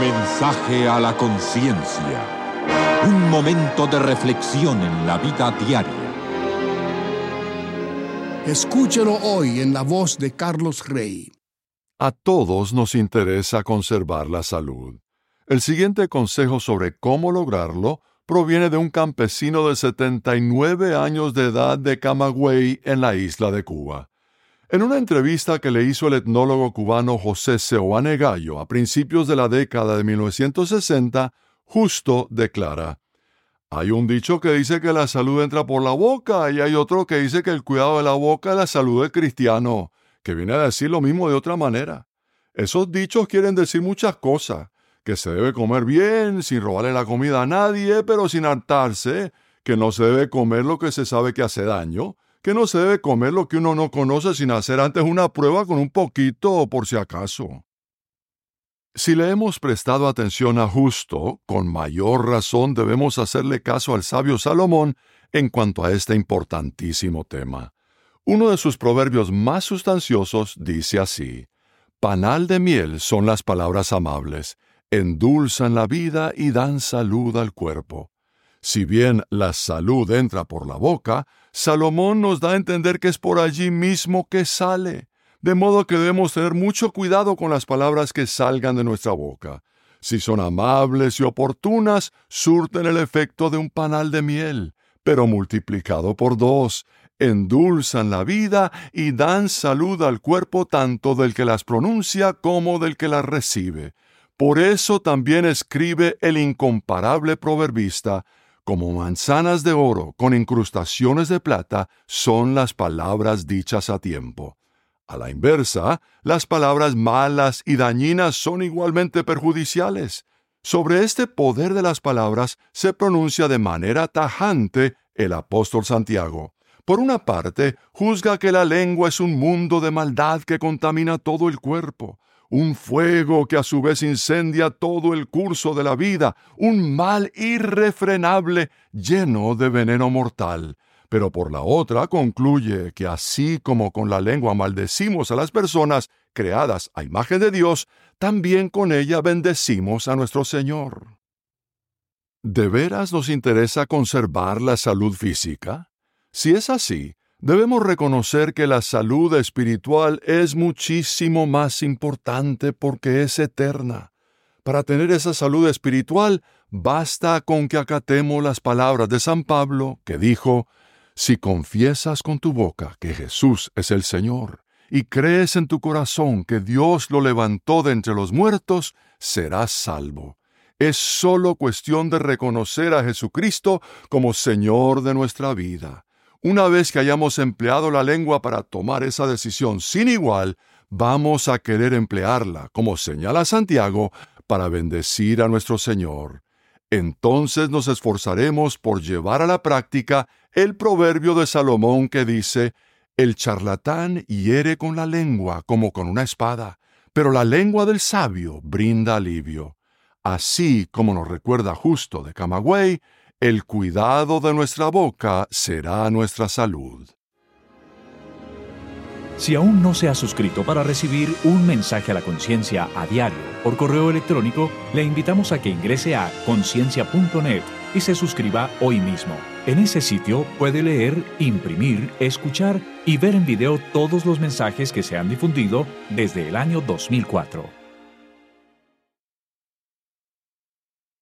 Mensaje a la conciencia. Un momento de reflexión en la vida diaria. Escúchelo hoy en la voz de Carlos Rey. A todos nos interesa conservar la salud. El siguiente consejo sobre cómo lograrlo proviene de un campesino de 79 años de edad de Camagüey, en la isla de Cuba. En una entrevista que le hizo el etnólogo cubano José Seoane Gallo a principios de la década de 1960, Justo declara: hay un dicho que dice que la salud entra por la boca y hay otro que dice que el cuidado de la boca es la salud del cristiano, que viene a decir lo mismo de otra manera. Esos dichos quieren decir muchas cosas: que se debe comer bien, sin robarle la comida a nadie, pero sin hartarse, que no se debe comer lo que se sabe que hace daño, que no se debe comer lo que uno no conoce sin hacer antes una prueba con un poquito por si acaso. Si le hemos prestado atención a Justo, con mayor razón debemos hacerle caso al sabio Salomón en cuanto a este importantísimo tema. Uno de sus proverbios más sustanciosos dice así: panal de miel son las palabras amables, endulzan la vida y dan salud al cuerpo. Si bien la salud entra por la boca, Salomón nos da a entender que es por allí mismo que sale, de modo que debemos tener mucho cuidado con las palabras que salgan de nuestra boca. Si son amables y oportunas, surten el efecto de un panal de miel, pero multiplicado por 2, endulzan la vida y dan salud al cuerpo tanto del que las pronuncia como del que las recibe. Por eso también escribe el incomparable proverbista: como manzanas de oro con incrustaciones de plata son las palabras dichas a tiempo. A la inversa, las palabras malas y dañinas son igualmente perjudiciales. Sobre este poder de las palabras se pronuncia de manera tajante el apóstol Santiago. Por una parte, juzga que la lengua es un mundo de maldad que contamina todo el cuerpo, un fuego que a su vez incendia todo el curso de la vida, un mal irrefrenable lleno de veneno mortal. Pero por la otra concluye que así como con la lengua maldecimos a las personas creadas a imagen de Dios, también con ella bendecimos a nuestro Señor. ¿De veras nos interesa conservar la salud física? Si es así, debemos reconocer que la salud espiritual es muchísimo más importante porque es eterna. Para tener esa salud espiritual, basta con que acatemos las palabras de San Pablo, que dijo: si confiesas con tu boca que Jesús es el Señor y crees en tu corazón que Dios lo levantó de entre los muertos, serás salvo. Es solo cuestión de reconocer a Jesucristo como Señor de nuestra vida. Una vez que hayamos empleado la lengua para tomar esa decisión sin igual, vamos a querer emplearla, como señala Santiago, para bendecir a nuestro Señor. Entonces nos esforzaremos por llevar a la práctica el proverbio de Salomón que dice: el charlatán hiere con la lengua como con una espada, pero la lengua del sabio brinda alivio. Así como nos recuerda Justo de Camagüey, el cuidado de nuestra boca será nuestra salud. Si aún no se ha suscrito para recibir un mensaje a la conciencia a diario por correo electrónico, le invitamos a que ingrese a conciencia.net y se suscriba hoy mismo. En ese sitio puede leer, imprimir, escuchar y ver en video todos los mensajes que se han difundido desde el año 2004.